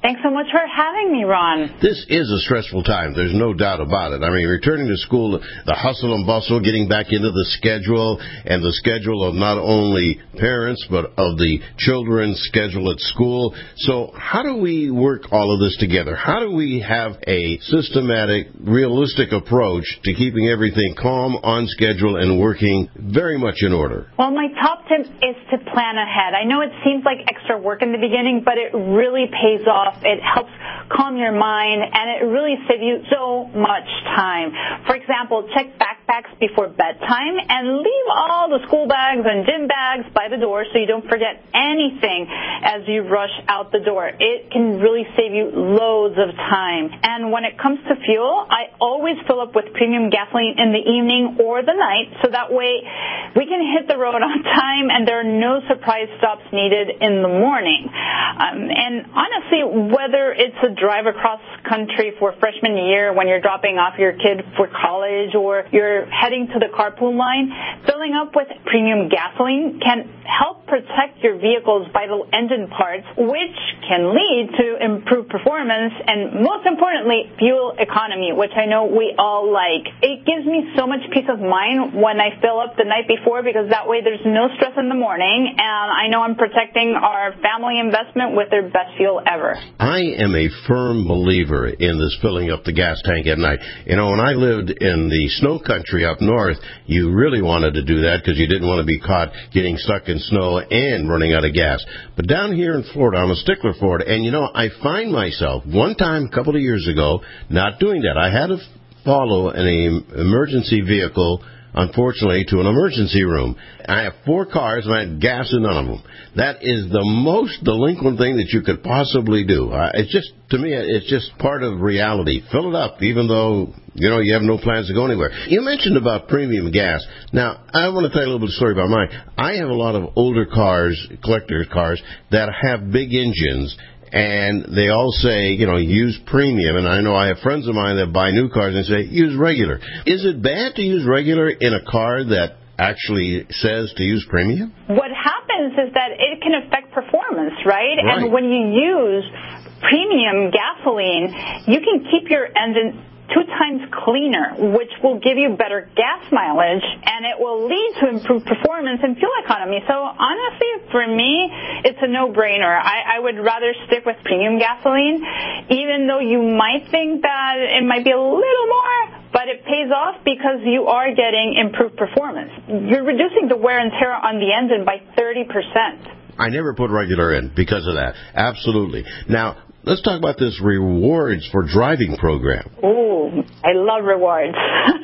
Thanks so much for having me, Ron. This is a stressful time. There's no doubt about it. I mean, returning to school, the hustle and bustle, getting back into the schedule, and the schedule of not only parents, but of the children's schedule at school. So how do we work all of this together? How do we have a systematic, realistic approach to keeping everything calm, on schedule, and working very much in order? Well, my top tip is to plan ahead. I know it seems like extra work in the beginning, but it really pays off. It helps calm your mind, and it really saves you so much time. For example, check backpacks before bedtime and leave all the school bags and gym bags by the door so you don't forget anything as you rush out the door. It can really save you loads of time. And when it comes to fuel, I always fill up with premium gasoline in the evening or the night, so that way we can hit the road on time and there are no surprise stops needed in the morning. Um, and honestly, whether it's a drive across country for freshman year when you're dropping off your kid for college or you're heading to the carpool line, filling up with premium gasoline can help protect your vehicle's vital engine parts, which can lead to improved performance and, most importantly, fuel economy, which I know we all like. It gives me so much peace of mind when I fill up the night before, because that way there's no stress in the morning, and I know I'm protecting our family investment with their best fuel ever. I am a firm believer in this filling up the gas tank at night. You know, when I lived in the snow country up north, you really wanted to do that because you didn't want to be caught getting stuck in snow and running out of gas. But down here in Florida, I'm a stickler for it. And, you know, I find myself one time a couple of years ago not doing that. I had to follow an emergency vehicle, unfortunately, to an emergency room. I have four cars, and I had gas in none of them. That is the most delinquent thing that you could possibly do. Uh, it's just, to me, it's just part of reality. Fill it up, even though, you know, you have no plans to go anywhere. You mentioned about premium gas. Now, I want to tell you a little bit of story about mine. I have a lot of older cars, collector cars, that have big engines, and they all say, you know, use premium. And I know I have friends of mine that buy new cars and say, use regular. Is it bad to use regular in a car that actually says to use premium? What happens is that it can affect performance, right? Right. And when you use premium gasoline, you can keep your engine two times cleaner, which will give you better gas mileage, and it will lead to improved performance and fuel economy. So honestly, for me, it's a no-brainer. I, I would rather stick with premium gasoline, even though you might think that it might be a little more, but it pays off because you are getting improved performance. You're reducing the wear and tear on the engine by thirty percent. I never put regular in because of that. Absolutely. Now, let's talk about this rewards for driving program. Ooh, I love rewards.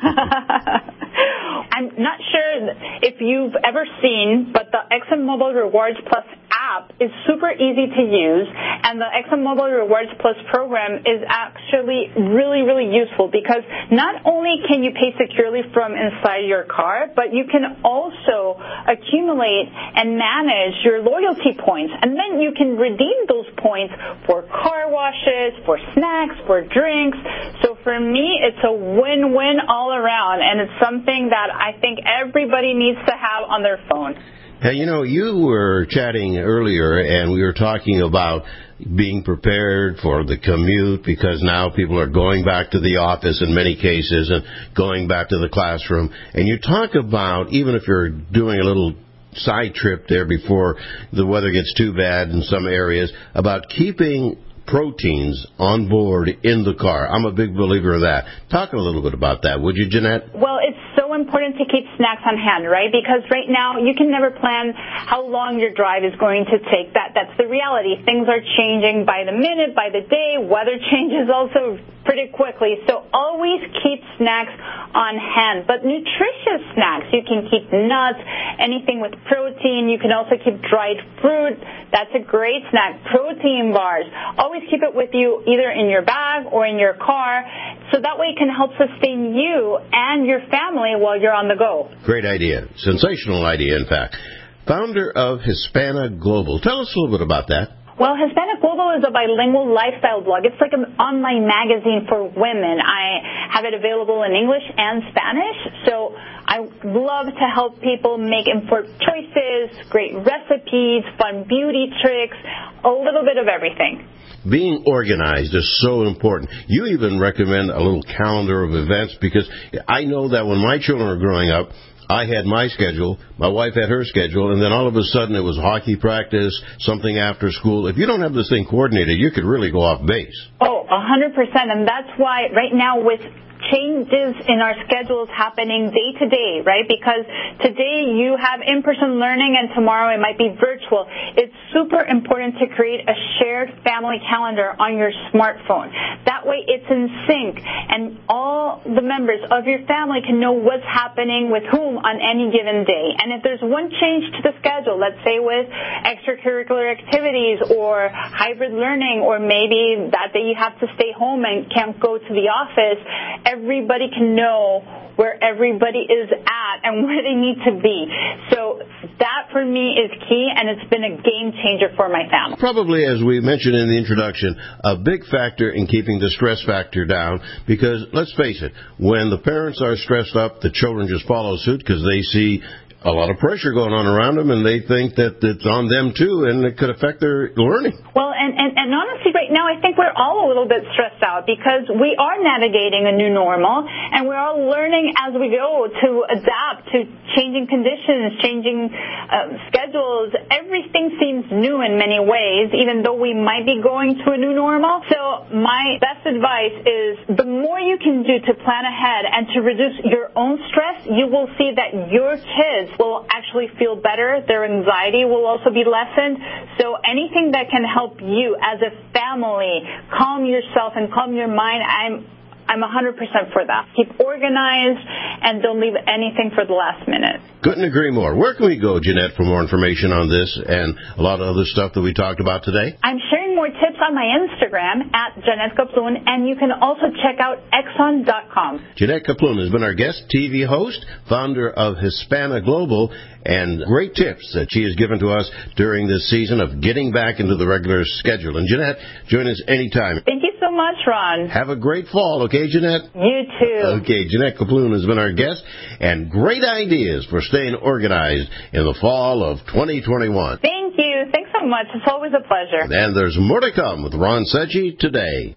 I'm not sure if you've ever seen, but the ExxonMobil Rewards Plus app is super easy to use, and the ExxonMobil Rewards Plus program is actually really, really useful because not only can you pay securely from inside your car, but you can also accumulate and manage your loyalty points, and then you can redeem those points for car washes, for snacks, for drinks. So for me, it's a win-win all around, and it's something that I think everybody needs to have on their phone. Now, you know, you were chatting earlier, and we were talking about being prepared for the commute because now people are going back to the office in many cases and going back to the classroom. And you talk about, even if you're doing a little side trip there before the weather gets too bad in some areas, about keeping proteins on board in the car. I'm a big believer of that. Talk a little bit about that, would you, Jeanette? Well, it's so important to keep snacks on hand, right? Because right now you can never plan how long your drive is going to take. That That's the reality. Things are changing by the minute, by the day. Weather changes also pretty quickly. So always keep snacks on hand. But nutritious snacks, you can keep nuts, anything with protein. You can also keep dried fruit. That's a great snack. Protein bars. Always keep it with you either in your bag or in your car, so that way it can help sustain you and your family while you're on the go. Great idea. Sensational idea, in fact. Founder of Hispana Global. Tell us a little bit about that. Well, Hispana Global is a bilingual lifestyle blog. It's like an online magazine for women. I have it available in English and Spanish, so I love to help people make informed choices, great recipes, fun beauty tricks, a little bit of everything. Being organized is so important. You even recommend a little calendar of events, because I know that when my children were growing up, I had my schedule, my wife had her schedule, and then all of a sudden it was hockey practice, something after school. If you don't have this thing coordinated, you could really go off base. Oh, one hundred percent, and that's why right now with changes in our schedules happening day to day, right? Because today you have in-person learning and tomorrow it might be virtual. It's super important to create a shared family calendar on your smartphone. That way it's in sync and all the members of your family can know what's happening with whom on any given day. And if there's one change to the schedule, let's say with extracurricular activities or hybrid learning, or maybe that day you have to stay home and can't go to the office, everybody can know where everybody is at and where they need to be. So that for me is key, and it's been a game changer for my family. Probably, as we mentioned in the introduction, a big factor in keeping the stress factor down, because let's face it, when the parents are stressed up, the children just follow suit because they see a lot of pressure going on around them, and they think that it's on them too, and it could affect their learning. Well, and, and, and honestly, right now, I think we're all a little bit stressed out because we are navigating a new normal, and we're all learning as we go to adapt to changing conditions, changing uh, schedules. Everything seems new in many ways, even though we might be going to a new normal. So my best advice is the more you can do to plan ahead and to reduce your own stress, you will see that your kids will actually feel better. Their anxiety will also be lessened. So anything that can help you as a family calm yourself and calm your mind, I'm I'm one hundred percent for that. Keep organized and don't leave anything for the last minute. Couldn't agree more. Where can we go, Jeanette, for more information on this and a lot of other stuff that we talked about today? I'm sharing more tips on my Instagram at Jeanette Kaplun, and you can also check out Exxon dot com. Jeanette Kaplun has been our guest T V host, founder of Hispana Global, and great tips that she has given to us during this season of getting back into the regular schedule. And Jeanette, join us anytime. Thank you so much, Ron. Have a great fall, okay, Jeanette? You too. Okay, Jeanette Kaplun has been our guest, and great ideas for staying organized in the fall of twenty twenty-one. Thank you. Thanks so much. It's always a pleasure. And there's more to come with Ron Seggi today.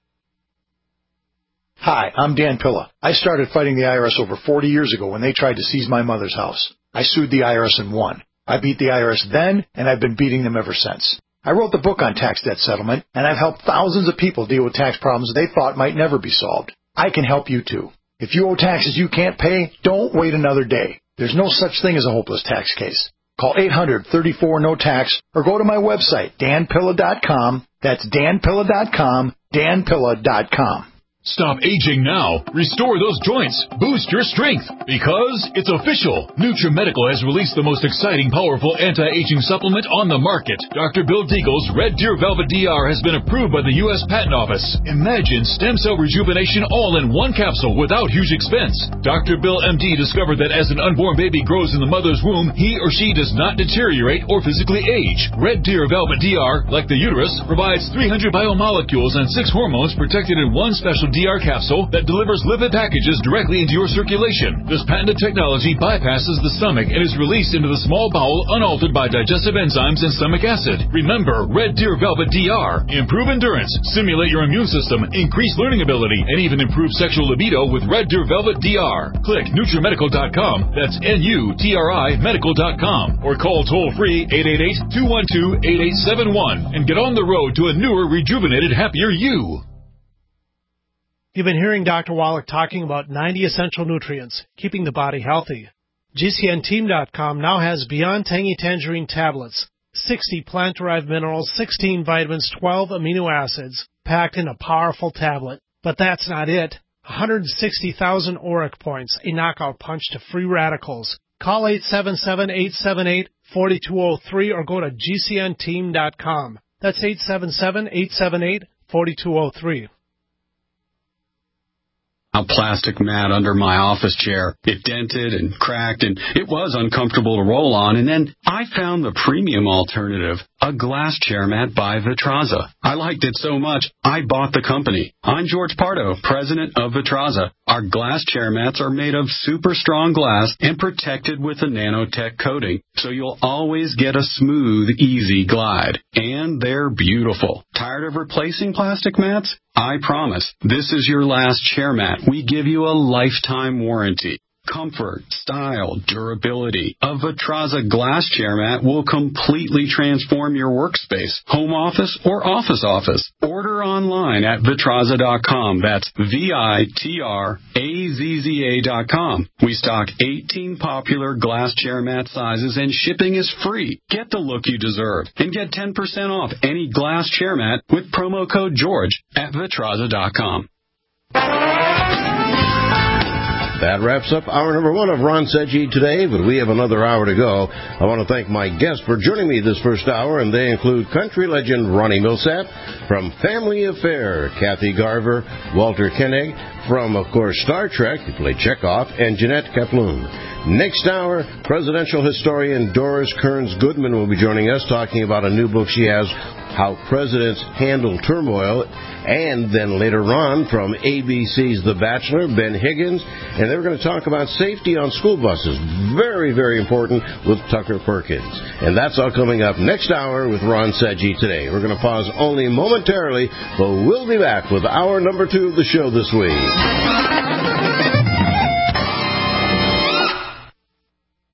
Hi, I'm Dan Pilla. I started fighting the I R S over forty years ago when they tried to seize my mother's house. I sued the I R S and won. I beat the I R S then, and I've been beating them ever since. I wrote the book on tax debt settlement, and I've helped thousands of people deal with tax problems they thought might never be solved. I can help you too. If you owe taxes you can't pay, don't wait another day. There's no such thing as a hopeless tax case. Call eight hundred, thirty-four, no tax or go to my website, dan pilla dot com. That's dan pilla dot com, dan pilla dot com. Stop aging now. Restore those joints. Boost your strength. Because it's official. NutriMedical has released the most exciting, powerful anti-aging supplement on the market. Doctor Bill Deagle's Red Deer Velvet D R has been approved by the U S Patent Office. Imagine stem cell rejuvenation all in one capsule without huge expense. Doctor Bill M D discovered that as an unborn baby grows in the mother's womb, he or she does not deteriorate or physically age. Red Deer Velvet D R, like the uterus, provides three hundred biomolecules and six hormones protected in one special D R capsule that delivers lipid packages directly into your circulation. This patented technology bypasses the stomach and is released into the small bowel unaltered by digestive enzymes and stomach acid. Remember, Red Deer Velvet D R. Improve endurance, stimulate your immune system, increase learning ability, and even improve sexual libido with Red Deer Velvet D R. Click NutriMedical dot com, that's N U T R I medical dot com, or call toll-free eight eight eight, two one two, eight eight seven one and get on the road to a newer, rejuvenated, happier you. You've been hearing Doctor Wallach talking about ninety essential nutrients, keeping the body healthy. G C N team dot com now has Beyond Tangy Tangerine tablets, sixty plant-derived minerals, sixteen vitamins, twelve amino acids, packed in a powerful tablet. But that's not it. one hundred sixty thousand auric points, a knockout punch to free radicals. Call eight seven seven, eight seven eight, four two zero three or go to G C N team dot com. That's eight seven seven, eight seven eight, four two zero three. a plastic mat under my office chair. It dented and cracked, and it was uncomfortable to roll on. And then I found the premium alternative, a glass chair mat by Vitraza. I liked it so much, I bought the company. I'm George Pardo, president of Vitraza. Our glass chair mats are made of super strong glass and protected with a nanotech coating, so you'll always get a smooth, easy glide. And they're beautiful. Tired of replacing plastic mats? I promise, this is your last chair mat. We give you a lifetime warranty. Comfort, style, durability. A Vitraza glass chair mat will completely transform your workspace, home office, or office office. Order online at Vitraza dot com. That's V I T R A Z Z A dot com. We stock eighteen popular glass chair mat sizes, and shipping is free. Get the look you deserve and get ten percent off any glass chair mat with promo code George at Vitraza dot com. That wraps up hour number one of Ron Seggi today, but we have another hour to go. I want to thank my guests for joining me this first hour, and they include country legend Ronnie Milsap, from Family Affair, Kathy Garver, Walter Koenig, from, of course, Star Trek, who played Chekhov, and Jeanette Kaplan. Next hour, presidential historian Doris Kearns Goodman will be joining us, talking about a new book she has, How Presidents Handle Turmoil. And then later on, from A B C's The Bachelor, Ben Higgins, and they're going to talk about safety on school buses. Very, very important, with Tucker Perkins. And that's all coming up next hour with Ron Seggi today. We're going to pause only momentarily, but we'll be back with hour number two of the show this week.